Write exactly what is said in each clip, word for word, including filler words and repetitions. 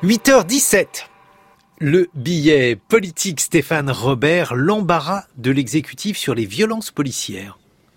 huit heures dix-sept. Le billet politique Stéphane Robert, l'embarras de l'exécutif sur les violences policières.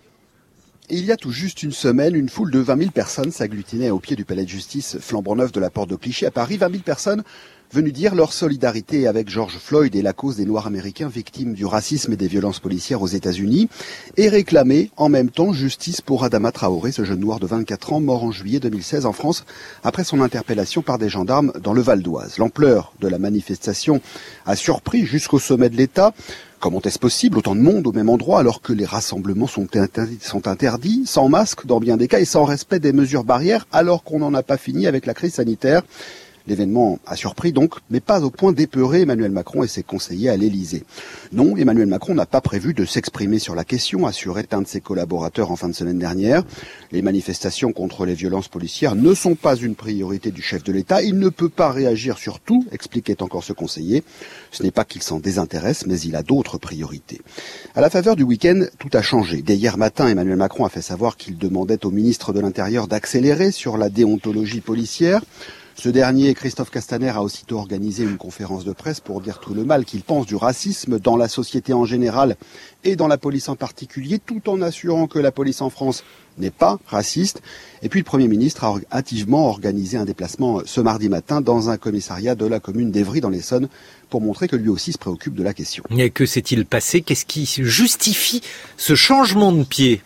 Il y a tout juste une semaine, une foule de vingt mille personnes s'agglutinait au pied du palais de justice flambant neuf de la porte de Clichy à Paris. vingt mille personnes venues dire leur solidarité avec George Floyd et la cause des Noirs américains victimes du racisme et des violences policières aux États-Unis et réclamer en même temps justice pour Adama Traoré, ce jeune noir de vingt-quatre ans mort en juillet deux mille seize en France après son interpellation par des gendarmes dans le Val d'Oise. L'ampleur de la manifestation a surpris jusqu'au sommet de l'État. Comment est-ce possible, autant de monde au même endroit alors que les rassemblements sont interdits, sont interdits, sans masque dans bien des cas et sans respect des mesures barrières alors qu'on n'en a pas fini avec la crise sanitaire? L'événement a surpris donc, mais pas au point d'épeurer Emmanuel Macron et ses conseillers à l'Élysée. Non, Emmanuel Macron n'a pas prévu de s'exprimer sur la question, assurait un de ses collaborateurs en fin de semaine dernière. Les manifestations contre les violences policières ne sont pas une priorité du chef de l'État. Il ne peut pas réagir sur tout, expliquait encore ce conseiller. Ce n'est pas qu'il s'en désintéresse, mais il a d'autres priorités. À la faveur du week-end, tout a changé. Dès hier matin, Emmanuel Macron a fait savoir qu'il demandait au ministre de l'Intérieur d'accélérer sur la déontologie policière. Ce dernier, Christophe Castaner, a aussitôt organisé une conférence de presse pour dire tout le mal qu'il pense du racisme dans la société en général et dans la police en particulier, tout en assurant que la police en France n'est pas raciste. Et puis le Premier ministre a hâtivement organisé un déplacement ce mardi matin dans un commissariat de la commune d'Évry dans l'Essonne pour montrer que lui aussi se préoccupe de la question. Et que s'est-il passé? Qu'est-ce qui justifie ce changement de pied?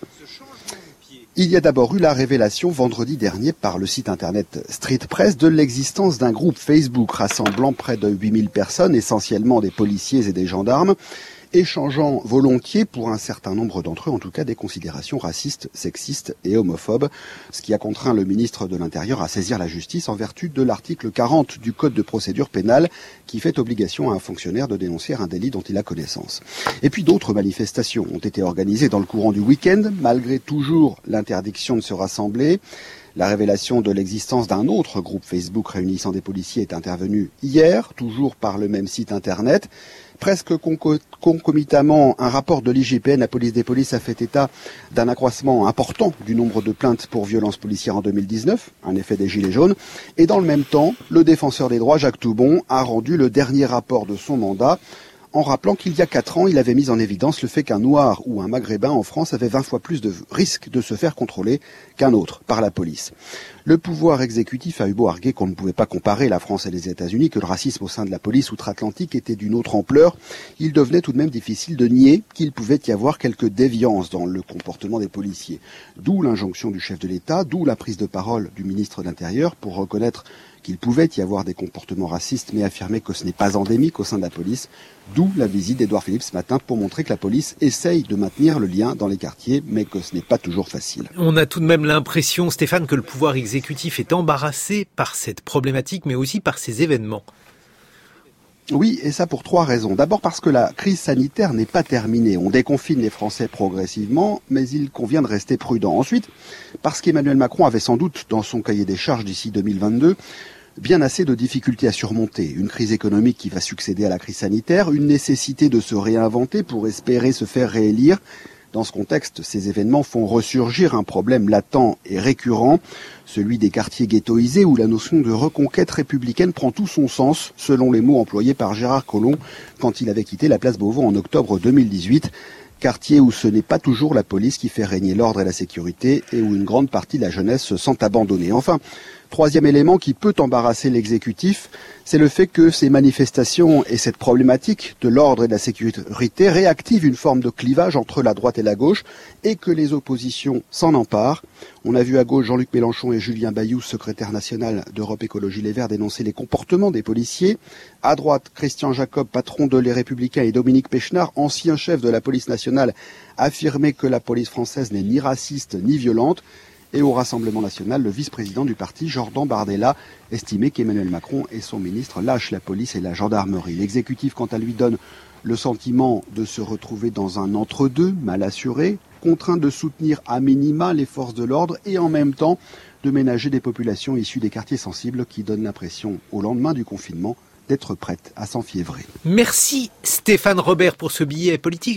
Il y a d'abord eu la révélation vendredi dernier par le site internet Street Press de l'existence d'un groupe Facebook rassemblant près de huit mille personnes, essentiellement des policiers et des gendarmes, échangeant volontiers, pour un certain nombre d'entre eux en tout cas, des considérations racistes, sexistes et homophobes, ce qui a contraint le ministre de l'Intérieur à saisir la justice en vertu de l'article quarante du Code de procédure pénale qui fait obligation à un fonctionnaire de dénoncer un délit dont il a connaissance. Et puis d'autres manifestations ont été organisées dans le courant du week-end, malgré toujours l'interdiction de se rassembler. La révélation de l'existence d'un autre groupe Facebook réunissant des policiers est intervenue hier, toujours par le même site internet. Presque concomitamment, un rapport de l'I G P N, la police des polices, a fait état d'un accroissement important du nombre de plaintes pour violences policières en deux mille dix-neuf, un effet des gilets jaunes. Et dans le même temps, le défenseur des droits, Jacques Toubon, a rendu le dernier rapport de son mandat en rappelant qu'il y a quatre ans, il avait mis en évidence le fait qu'un Noir ou un Maghrébin en France avait vingt fois plus de risques de se faire contrôler qu'un autre par la police. Le pouvoir exécutif a eu beau arguer qu'on ne pouvait pas comparer la France et les États-Unis, que le racisme au sein de la police outre-Atlantique était d'une autre ampleur, il devenait tout de même difficile de nier qu'il pouvait y avoir quelques déviances dans le comportement des policiers. D'où l'injonction du chef de l'État, d'où la prise de parole du ministre de l'Intérieur pour reconnaître qu'il pouvait y avoir des comportements racistes, mais affirmer que ce n'est pas endémique au sein de la police. D'où la visite d'Édouard Philippe ce matin pour montrer que la police essaye de maintenir le lien dans les quartiers, mais que ce n'est pas toujours facile. On a tout de même l'impression, Stéphane, que le pouvoir exécutif est embarrassé par cette problématique, mais aussi par ces événements. Oui, et ça pour trois raisons. D'abord parce que la crise sanitaire n'est pas terminée. On déconfine les Français progressivement, mais il convient de rester prudent. Ensuite, parce qu'Emmanuel Macron avait sans doute dans son cahier des charges d'ici deux mille vingt-deux bien assez de difficultés à surmonter. Une crise économique qui va succéder à la crise sanitaire, une nécessité de se réinventer pour espérer se faire réélire. Dans ce contexte, ces événements font ressurgir un problème latent et récurrent, celui des quartiers ghettoisés où la notion de reconquête républicaine prend tout son sens, selon les mots employés par Gérard Collomb quand il avait quitté la place Beauvau en octobre deux mille dix-huit. Quartier où ce n'est pas toujours la police qui fait régner l'ordre et la sécurité et où une grande partie de la jeunesse se sent abandonnée. Enfin, troisième élément qui peut embarrasser l'exécutif, c'est le fait que ces manifestations et cette problématique de l'ordre et de la sécurité réactivent une forme de clivage entre la droite et la gauche et que les oppositions s'en emparent. On a vu à gauche Jean-Luc Mélenchon et Julien Bayou, secrétaire national d'Europe Écologie Les Verts, dénoncer les comportements des policiers. À droite, Christian Jacob, patron de Les Républicains, et Dominique Péchenard, ancien chef de la police nationale, affirmaient que la police française n'est ni raciste ni violente. Et au Rassemblement national, le vice-président du parti, Jordan Bardella, estimait qu'Emmanuel Macron et son ministre lâchent la police et la gendarmerie. L'exécutif, quant à lui, donne le sentiment de se retrouver dans un entre-deux mal assuré, contraint de soutenir à minima les forces de l'ordre et en même temps de ménager des populations issues des quartiers sensibles qui donnent l'impression, au lendemain du confinement, d'être prêtes à s'enfiévrer. Merci Stéphane Robert pour ce billet politique.